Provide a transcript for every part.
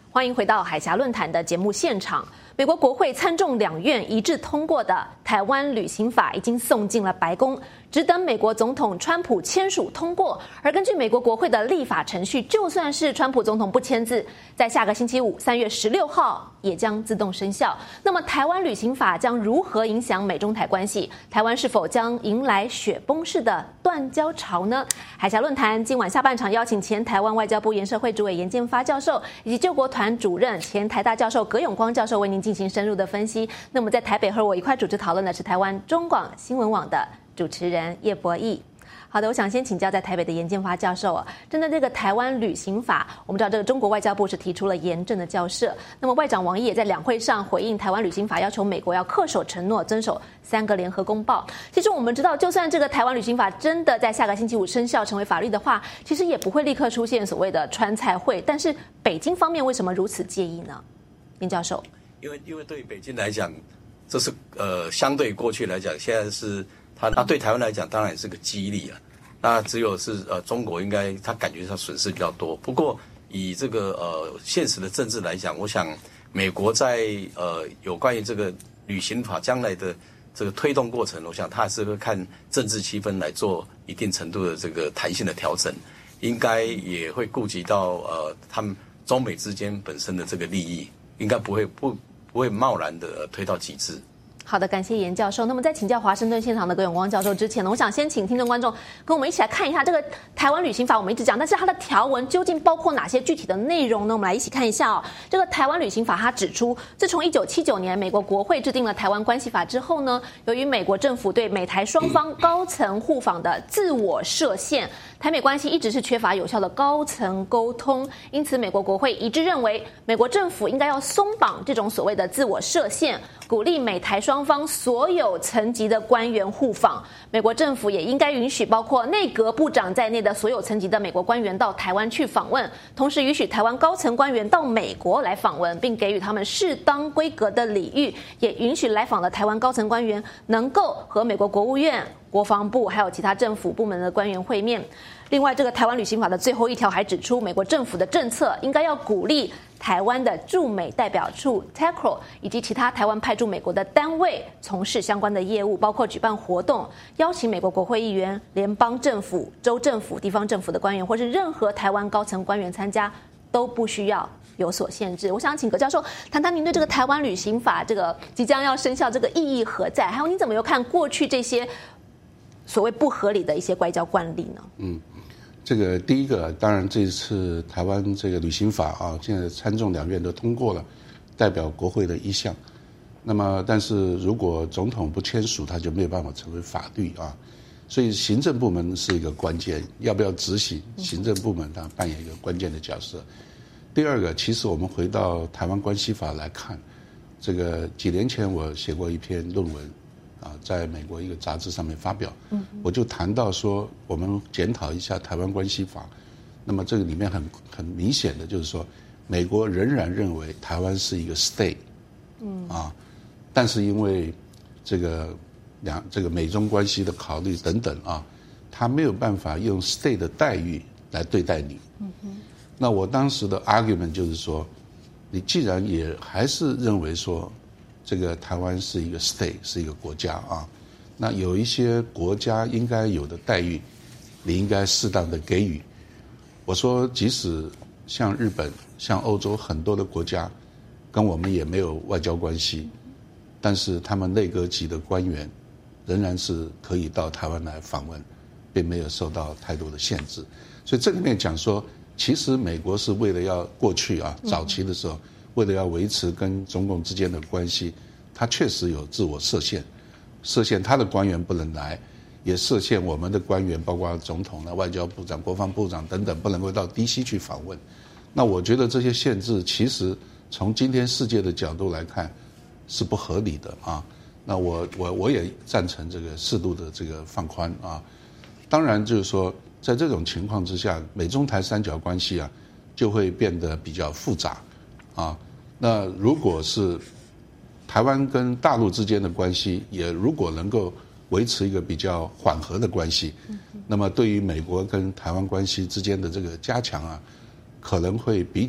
欢迎回到海峡论坛的节目现场。美国国会参众两院一致通过的台湾旅行法已经送进了白宫，只等美国总统川普签署通过。而根据美国国会的立法程序，就算是川普总统不签字，在下个星期五3月16号也将自动生效。那么台湾旅行法将如何影响美中台关系？台湾是否将迎来雪崩式的断交潮呢？海峡论坛今晚下半场邀请前台湾外交部研社会主委严建发教授以及救国团主任前台大教授葛永光教授为您进行深入的分析。那么在台北和我一块主持讨论的是台湾中广新闻网的主持人叶博弈。好的，我想先请教在台北的严建发教授针对这个台湾旅行法，我们知道这个中国外交部是提出了严正的交涉，那么外长王毅也在两会上回应台湾旅行法，要求美国要恪守承诺，遵守3个联合公报。其实我们知道，就算这个台湾旅行法真的在下个星期五生效成为法律的话，其实也不会立刻出现所谓的川菜会，但是北京方面为什么如此介意呢？严教授， 因为对北京来讲，这是相对过去来讲，现在是他对台湾来讲当然也是个激励啊。那只有是中国应该他感觉上损失比较多。不过以这个现实的政治来讲，我想美国在有关于这个旅行法将来的这个推动过程，我想他还是会看政治气氛来做一定程度的这个弹性的调整，应该也会顾及到他们中美之间本身的这个利益，应该不会贸然的推到极致。 好的，感谢严教授。那么在请教华盛顿现场的葛永光教授之前呢，我想先请听众观众跟我们一起来看一下这个台湾旅行法，我们一直讲，但是它的条文究竟包括哪些具体的内容呢？我们来一起看一下这个台湾旅行法它指出，自从1979年美国国会制定了台湾关系法之后呢，由于美国政府对美台双方高层互访的自我设限，台美关系一直是缺乏有效的高层沟通，因此美国国会一致认为，美国政府应该要松绑这种所谓的自我设限，鼓励美台双方所有层级的官员互访。美国政府也应该允许包括内阁部长在内的所有层级的美国官员到台湾去访问，同时允许台湾高层官员到美国来访问，并给予他们适当规格的礼遇，也允许来访的台湾高层官员能够和美国国务院、国防部还有其他政府部门的官员会面。另外，这个台湾旅行法的最后一条还指出，美国政府的政策应该要鼓励台湾的驻美代表处 TACRO 以及其他台湾派驻美国的单位从事相关的业务，包括举办活动，邀请美国国会议员、联邦政府、州政府、地方政府的官员，或是任何台湾高层官员参加，都不需要有所限制。我想请葛教授谈谈您对这个台湾旅行法这个即将要生效这个意义何在，还有您怎么又看过去这些所谓不合理的一些外交惯例呢？ 这个第一个，当然这次台湾这个旅行法现在参众两院都通过了，代表国会的意向。那么，但是如果总统不签署，它就没有办法成为法律所以行政部门是一个关键，要不要执行，行政部门它扮演一个关键的角色。第二个，其实我们回到台湾关系法来看，这个几年前我写过一篇论文。在美国一个杂志上面发表，我就谈到说，我们检讨一下台湾关系法。那么这个里面很明显的就是说，美国仍然认为台湾是一个 state，但是因为这个美中关系的考虑等等他没有办法用 state 的待遇来对待你。那我当时的 argument 就是说，你既然也还是认为说。这个台湾是一个 state， 是一个国家那有一些国家应该有的待遇，你应该适当的给予。我说，即使像日本、像欧洲很多的国家，跟我们也没有外交关系，但是他们内阁级的官员仍然是可以到台湾来访问，并没有受到太多的限制。所以这里面讲说，其实美国是为了要过去早期的时候。为了要维持跟中共之间的关系，他确实有自我设限他的官员不能来，也设限我们的官员，包括总统外交部长、国防部长等等，不能够到 DC 去访问。那我觉得这些限制，其实从今天世界的角度来看，是不合理的那我也赞成这个适度的这个放宽当然，就是说，在这种情况之下，美中台三角关系就会变得比较复杂。那如果是台湾跟大陆之间的关系，也如果能够维持一个比较缓和的关系，那么对于美国跟台湾关系之间的这个加强可能会比较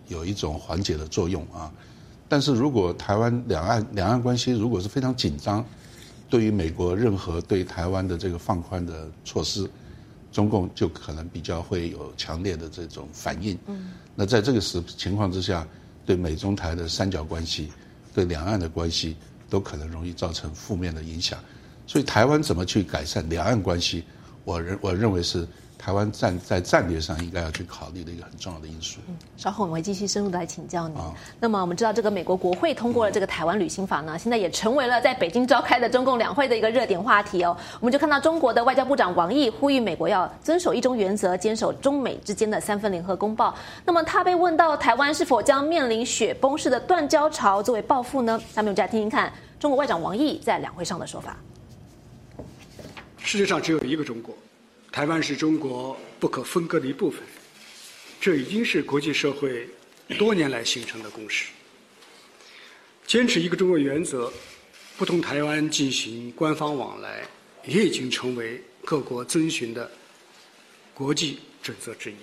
有一种缓解的作用啊。但是如果台湾两岸关系如果是非常紧张，对于美国任何对台湾的这个放宽的措施，中共就可能比较会有强烈的这种反应。那在这个情况之下，对美中台的三角关系，对两岸的关系都可能容易造成负面的影响。所以台湾怎么去改善两岸关系，我认为是台湾在战略上应该要去考虑的一个很重要的因素。 稍后我们会继续深入的来请教您。那么我们知道这个美国国会通过了这个台湾旅行法呢，现在也成为了在北京召开的中共两会的一个热点话题哦。我们就看到中国的外交部长王毅呼吁美国要遵守一中原则，坚守中美之间的3份联合公报。那么他被问到台湾是否将面临雪崩式的断交潮作为报复呢？下面我们就来听听看中国外长王毅在两会上的说法。 世界上只有一个中国，台湾是中国不可分割的一部分，这已经是国际社会多年来形成的共识。坚持一个中国原则，不同台湾进行官方往来，也已经成为各国遵循的国际准则之一。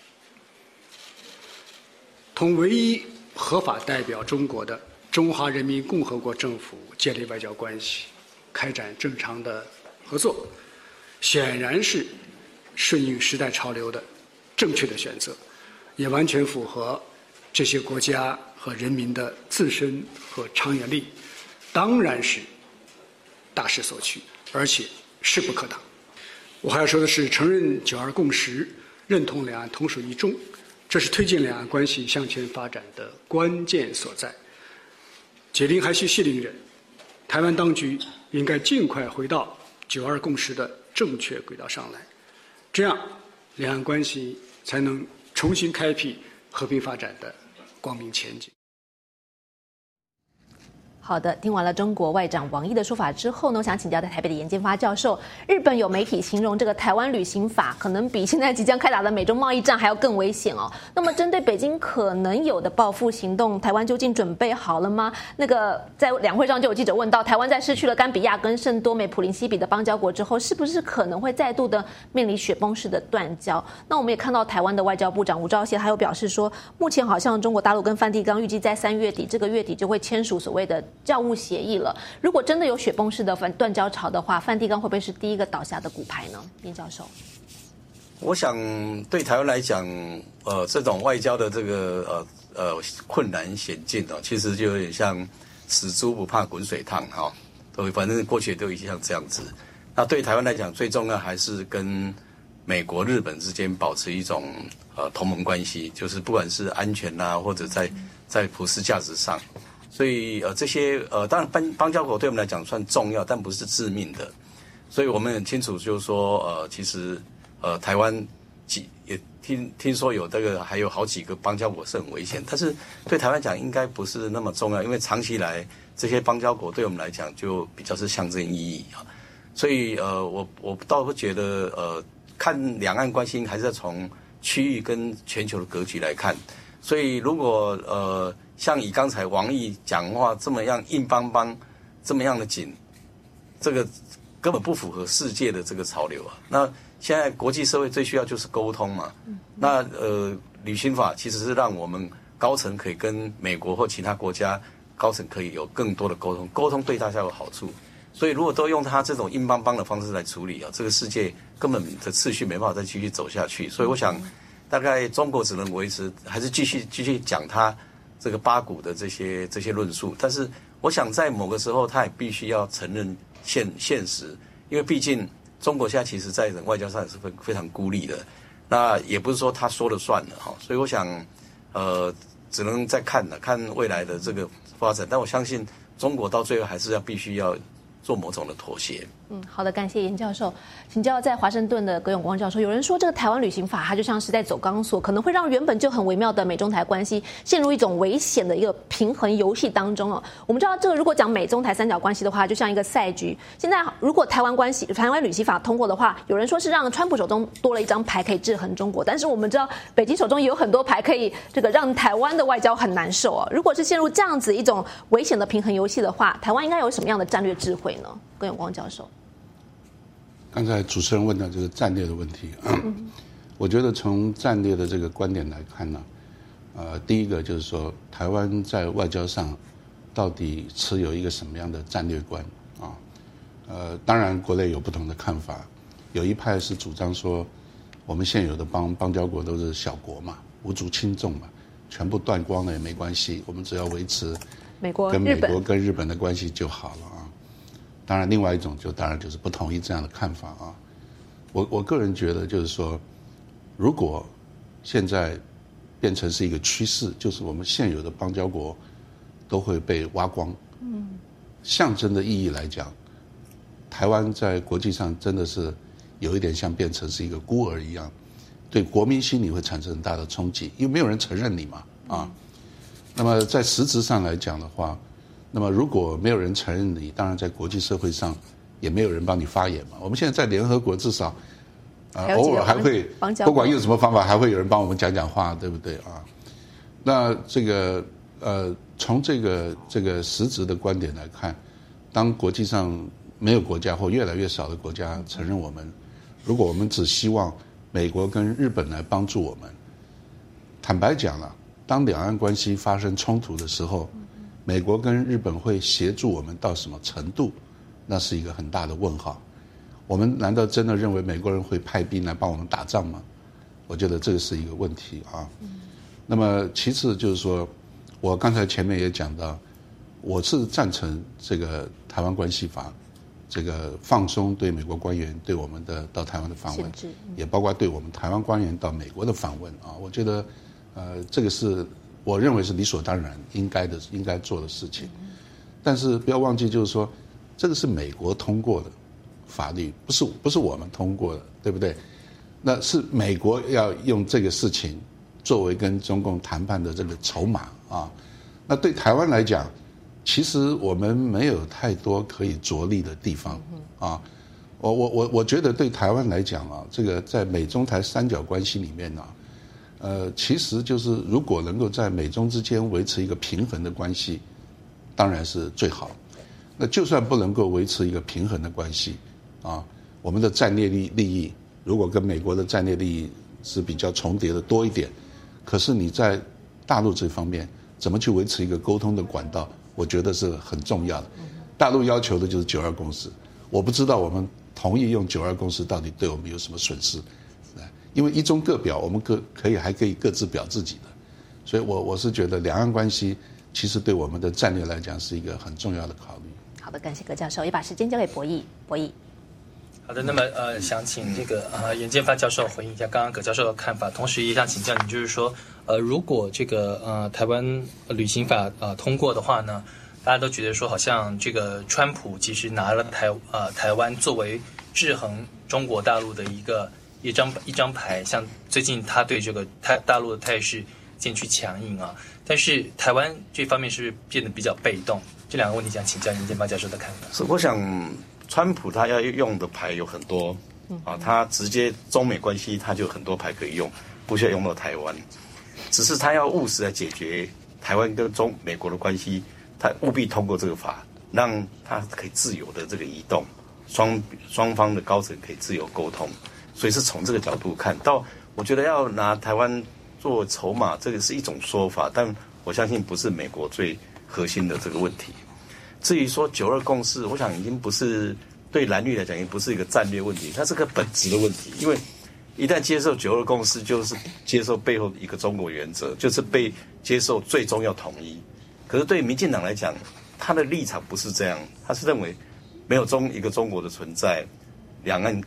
同唯一合法代表中国的中华人民共和国政府建立外交关系，开展正常的合作，显然是顺应时代潮流的正确的选择，也完全符合这些国家和人民的自身和长远利益，当然是大势所趋，而且势不可挡。我还要说的是，承认9·2共识，认同两岸同属一中，这是推进两岸关系向前发展的关键所在。解铃还须系铃人，台湾当局应该尽快回到9·2共识的正确轨道上来，这样两岸关系才能重新开辟和平发展的光明前景。 好的，听完了中国外长王毅的说法之后呢，我想请教在台北的严建发教授，日本有媒体形容这个台湾旅行法可能比现在即将开打的美中贸易战还要更危险哦。那么针对北京可能有的报复行动，台湾究竟准备好了吗？那个在两会上就有记者问到，台湾在失去了甘比亚跟圣多美普林西比的邦交国之后，是不是可能会再度的面临雪崩式的断交？那我们也看到台湾的外交部长吴钊燮他有表示说，目前好像中国大陆跟梵蒂冈预计在3月底这个月底就会签署所谓的教务协议了。如果真的有雪崩式的断交潮的话，梵蒂冈会不会是第一个倒下的骨牌呢？严教授， 我想对台湾来讲，这种外交的这个困难险境哦，其实就有点像死猪不怕滚水烫哈，反正过去都一向这样子。那对台湾来讲，最重要还是跟美国、日本之间保持一种同盟关系，就是不管是安全啊，或者在普世价值上。所以这些当然邦交国对我们来讲算重要，但不是致命的。所以我们很清楚，就是说其实台湾也听说有这个还有好几个邦交国是很危险，但是对台湾讲应该不是那么重要，因为长期以来这些邦交国对我们来讲就比较是象征意义啊。所以我倒会觉得看两岸关系还是要从区域跟全球的格局来看。所以如果像以刚才王毅讲话这么样硬邦邦，这么样的紧，这个根本不符合世界的这个潮流啊。那现在国际社会最需要就是沟通嘛。那旅行法其实是让我们高层可以跟美国或其他国家高层可以有更多的沟通，沟通对大家有好处。所以如果都用他这种硬邦邦的方式来处理啊，这个世界根本的秩序没办法再继续走下去。所以我想，大概中国只能维持，还是继续讲他这个八股的这些论述。但是我想在某个时候，他也必须要承认现实，因为毕竟中国现在其实在外交上也是非常孤立的。那也不是说他说了算了哈。所以我想，只能再看未来的这个发展。但我相信中国到最后还是必须要做某种的妥协。 好的，感谢严教授。请教在华盛顿的葛永光教授，有人说这个台湾旅行法它就像是在走钢索，可能会让原本就很微妙的美中台关系陷入一种危险的一个平衡游戏当中哦。我们知道这个如果讲美中台三角关系的话，就像一个赛局。现在如果台湾旅行法通过的话，有人说是让川普手中多了一张牌可以制衡中国，但是我们知道北京手中也有很多牌可以让台湾的外交很难受哦。如果是陷入这样子一种危险的平衡游戏的话，台湾应该有什么样的战略智慧呢？葛永光教授。 刚才主持人问到这个战略的问题啊，我觉得从战略的这个观点来看呢， 第一个就是说，台湾在外交上到底持有一个什么样的战略观啊？当然国内有不同的看法，有一派是主张说，我们现有的邦交国都是小国嘛，无足轻重嘛，全部断光了也没关系，我们只要维持美国跟日本的关系就好了啊。当然，另外一种当然就是不同意这样的看法啊。我个人觉得就是说，如果现在变成是一个趋势，就是我们现有的邦交国都会被挖光。象征的意义来讲，台湾在国际上真的是有一点像变成是一个孤儿一样，对国民心理会产生很大的冲击，因为没有人承认你嘛啊。那么在实质上来讲的话，那么如果没有人承认你，当然在国际社会上也没有人帮你发言嘛。我们现在在联合国至少偶尔还会不管用什么方法，还会有人帮我们讲话，对不对啊？那这个从这个实质的观点来看，当国际上没有国家或越来越少的国家承认我们，如果我们只希望美国跟日本来帮助我们，坦白讲了，当两岸关系发生冲突的时候，美国跟日本会协助我们到什么程度？那是一个很大的问号。我们难道真的认为美国人会派兵来帮我们打仗吗？我觉得这个是一个问题啊。那么其次就是说，我刚才前面也讲到，我是赞成这个台湾关系法，这个放松对美国官员对我们的到台湾的访问，也包括对我们台湾官员到美国的访问啊。我觉得这个是我认为是理所当然应该做的事情。但是不要忘记，就是说这个是美国通过的法律，不是我们通过的，对不对？那是美国要用这个事情作为跟中共谈判的这个筹码啊。那对台湾来讲，其实我们没有太多可以着力的地方啊。我觉得对台湾来讲啊，这个在美中台三角关系里面呢，其实就是如果能够在美中之间维持一个平衡的关系，当然是最好。那就算不能够维持一个平衡的关系啊，我们的战略利益如果跟美国的战略利益是比较重叠的多一点，可是你在大陆这方面怎么去维持一个沟通的管道，我觉得是很重要的。大陆要求的就是九二共识，我不知道我们同意用九二共识到底对我们有什么损失，因为一中各表，我们还可以各自表自己的，所以我是觉得两岸关系其实对我们的战略来讲是一个很重要的考虑。 好的，感谢葛教授，也把时间交给博弈。 好的，那么想请这个严建发教授回应一下刚刚葛教授的看法，同时也想请教您，就是说如果这个台湾旅行法通过的话呢，大家都觉得说好像这个川普其实拿了台湾作为制衡中国大陆的一张牌，像最近他对这个大陆的态势渐趋强硬啊，但是台湾这方面是不是变得比较被动？这两个问题想请教严建发教授的看法。 是，我想川普他要用的牌有很多啊，他直接中美关系他就有很多牌可以用，不需要用到台湾，只是他要务实来解决台湾跟美国的关系，他务必通过这个法，让他可以自由的这个移动，双方的高层可以自由沟通，所以是从这个角度看到，我觉得要拿台湾做筹码，这个是一种说法，但我相信不是美国最核心的这个问题。至于说九二共识，我想已经不是对蓝绿来讲，也不是一个战略问题，它是个本质的问题。因为一旦接受九二共识，就是接受背后一个中国原则，就是被接受最终要统一。可是对民进党来讲，他的立场不是这样，他是认为没有一个中国的存在，两岸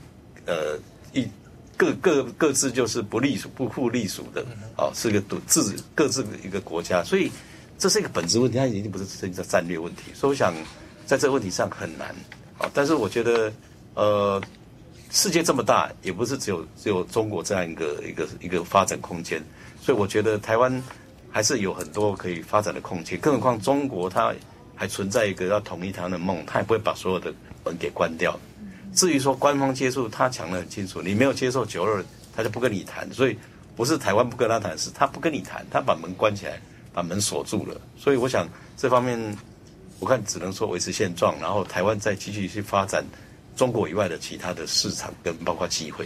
各自就是不互隶属的，是个各自一个国家，所以这是一个本质问题，它已经不是一个战略问题。所以我想在这个问题上很难，但是我觉得世界这么大，也不是只有中国这样一个发展空间，所以我觉得台湾还是有很多可以发展的空间，更何况中国它还存在一个要统一台湾的梦，它也不会把所有的门给关掉。至于说官方接触，他讲得很清楚，你没有接受9·2，他就不跟你谈。所以不是台湾不跟他谈，是他不跟你谈，他把门关起来，把门锁住了。所以我想这方面，我看只能说维持现状，然后台湾再继续去发展中国以外的其他的市场跟包括机会。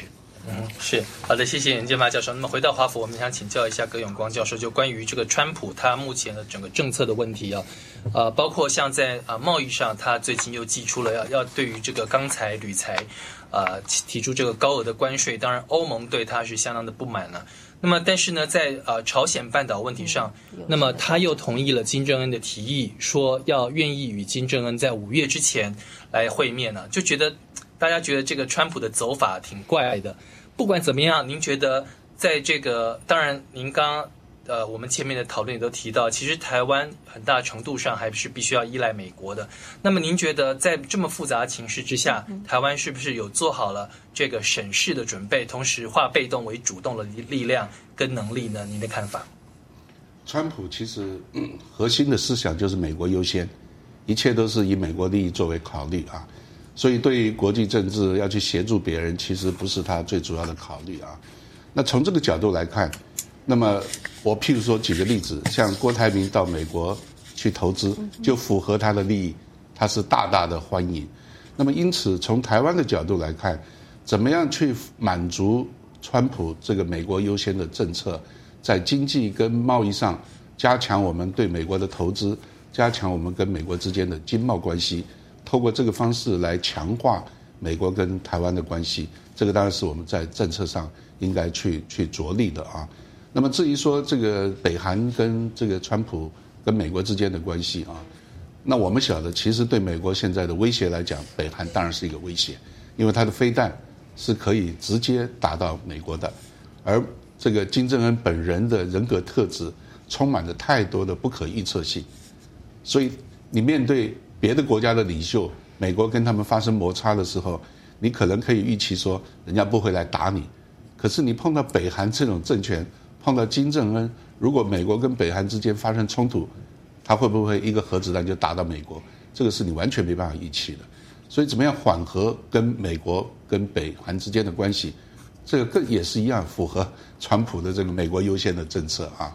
是好的，谢谢严建发教授。那么回到华府，我们想请教一下葛永光教授，就关于这个川普他目前的整个政策的问题啊，包括像在贸易上，他最近又祭出了要对于这个钢材、铝材提出这个高额的关税，当然欧盟对他是相当的不满了。那么但是呢，在朝鲜半岛问题上，那么他又同意了金正恩的提议，说要愿意与金正恩在5月之前来会面呢，就觉得大家觉得这个川普的走法挺怪的。不管怎么样，您觉得在这个，当然您刚我们前面的讨论也都提到，其实台湾很大程度上还是必须要依赖美国的。那么您觉得在这么复杂的情势之下，台湾是不是有做好了这个审视的准备，同时化被动为主动的力量跟能力呢？您的看法？ 川普其实核心的思想就是美国优先，一切都是以美国利益作为考虑啊。所以对于国际政治要去协助别人，其实不是他最主要的考虑啊。那从这个角度来看，那么我譬如说举个例子，像郭台铭到美国去投资，就符合他的利益，他是大大的欢迎。那么因此从台湾的角度来看，怎么样去满足川普这个美国优先的政策，在经济跟贸易上加强我们对美国的投资，加强我们跟美国之间的经贸关系，透过这个方式来强化美国跟台湾的关系，这个当然是我们在政策上应该去着力的啊。那么至于说这个北韩跟这个川普跟美国之间的关系啊，那我们晓得其实对美国现在的威胁来讲，北韩当然是一个威胁，因为它的飞弹是可以直接打到美国的，而这个金正恩本人的人格特质充满着太多的不可预测性，所以你面对别的国家的领袖，美国跟他们发生摩擦的时候，你可能可以预期说人家不会来打你，可是你碰到北韩这种政权，碰到金正恩，如果美国跟北韩之间发生冲突，他会不会一个核子弹就打到美国，这个是你完全没办法预期的。所以怎么样缓和跟美国跟北韩之间的关系，这个更也是一样符合川普的这个美国优先的政策啊。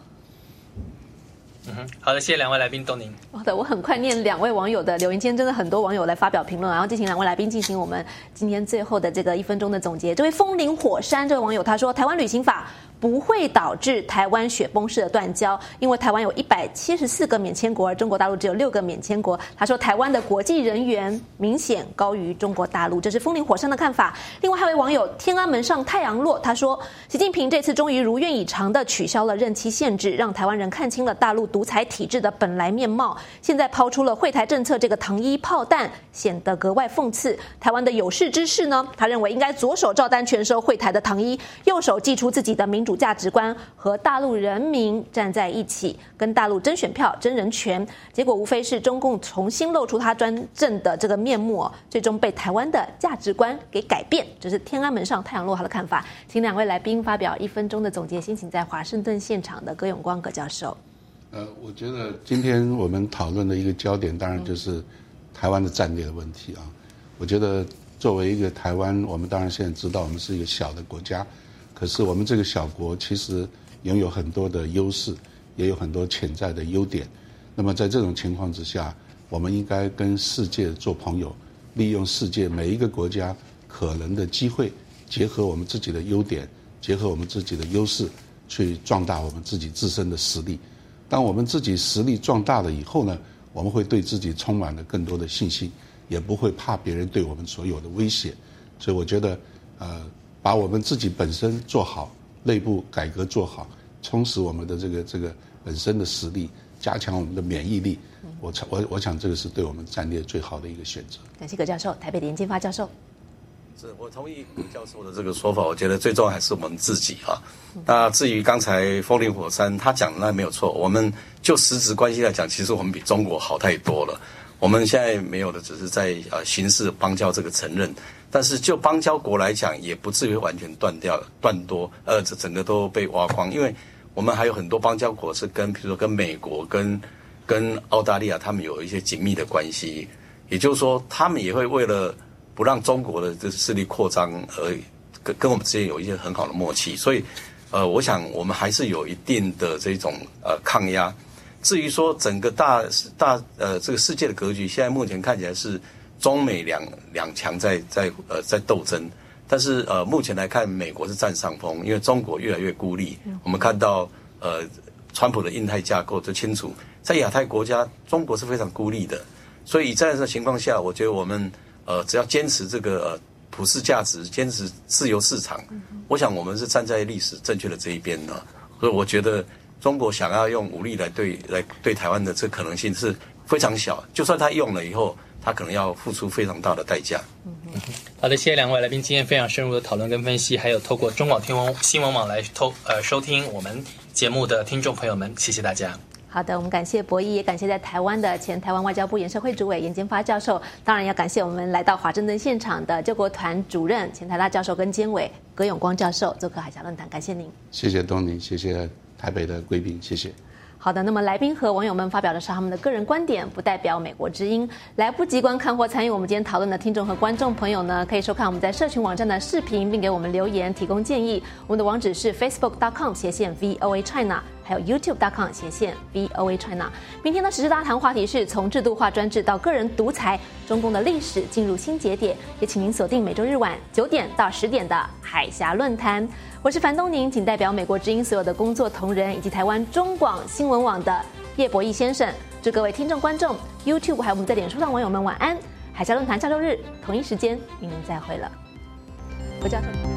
好的，谢谢两位来宾，都您。 好的，我很快念2位网友的留言，今天真的很多网友来发表评论，然后进行2位来宾进行我们今天最后的这个1分钟的总结。这位风林火山这位网友他说，台湾旅行法不会导致台湾雪崩式的断交，因为台湾有174个免签国，而中国大陆只有6个免签国。他说台湾的国际人员明显高于中国大陆，这是风林火山的看法。另外还有一位网友天安门上太阳落，他说习近平这次终于如愿以偿的取消了任期限制，让台湾人看清了大陆独裁体制的本来面貌，现在抛出了惠台政策这个糖衣炮弹，显得格外讽刺。台湾的有识之士呢，他认为应该左手照单全收惠台的糖衣，右手祭出自己的民主价值观，和大陆人民站在一起，跟大陆争选票、争人权。结果无非是中共重新露出他专政的这个面目，最终被台湾的价值观给改变。这是天安门上太阳落他的看法。请2位来宾发表1分钟的总结，先请在华盛顿现场的葛永光葛教授。 我觉得今天我们讨论的一个焦点，当然就是台湾的战略的问题啊。我觉得作为一个台湾，我们当然现在知道我们是一个小的国家，可是我们这个小国其实拥有很多的优势，也有很多潜在的优点。那么在这种情况之下，我们应该跟世界做朋友，利用世界每一个国家可能的机会，结合我们自己的优点，结合我们自己的优势，去壮大我们自己自身的实力。当我们自己实力壮大了以后呢，我们会对自己充满了更多的信心，也不会怕别人对我们所有的威胁。所以我觉得把我们自己本身做好，内部改革做好，充实我们的这个本身的实力，加强我们的免疫力，我想这个是对我们战略最好的一个选择。 感谢葛教授，台北的严建发教授。 我同意葛教授的这个说法，我觉得最重要还是我们自己啊。那至于刚才风林火山他讲的那没有错，我们就实质关系来讲，其实我们比中国好太多了。我们现在没有的只是在形式邦交这个承认，但是就邦交国来讲，也不至于完全断多，这整个都被挖光，因为我们还有很多邦交国是比如说跟美国、跟澳大利亚他们有一些紧密的关系，也就是说，他们也会为了不让中国的这势力扩张而跟我们之间有一些很好的默契，所以我想我们还是有一定的这种抗压。至于说整个这个世界的格局，现在目前看起来是中美两强在斗争。 但是目前来看，美国是占上风，因为中国越来越孤立。我们看到川普的印太架构就清楚，在亚太国家，中国是非常孤立的。所以在这个情况下，我觉得我们只要坚持这个普世价值，坚持自由市场，我想我们是站在历史正确的这一边的。所以我觉得中国想要用武力来对台湾的这可能性是非常小，就算他用了以后，他可能要付出非常大的代价。 好的，谢谢两位来宾今天非常深入的讨论跟分析，还有透过中广新闻网来收听我们节目的听众朋友们，谢谢大家。 好的，我们感谢博弈，也感谢在台湾的前台湾外交部研社会主委严坚发教授，当然要感谢我们来到华盛顿现场的救国团主任前台大教授跟监委葛永光教授做客海峡论坛，感谢您。 谢谢东尼，谢谢台北的贵宾，谢谢。 好的，那么来宾和网友们发表的是他们的个人观点，不代表美国之音。来不及观看或参与我们今天讨论的听众和观众朋友呢，可以收看我们在社群网站的视频，并给我们留言提供建议。我们的网址是 facebook.com/VOA China， 还有 youtube.com/VOA China。明天的时事大谈话题是从制度化专制到个人独裁，中共的历史进入新节点。也请您锁定每周日晚9点到10点的海峡论坛。我是樊东宁，仅代表美国之音所有的工作同仁以及台湾中广新闻网的叶博弈先生，祝各位听众观众 YouTube 还有我们在脸书上网友们晚安。海峡论坛下周日同一时间与您再会了，何教授。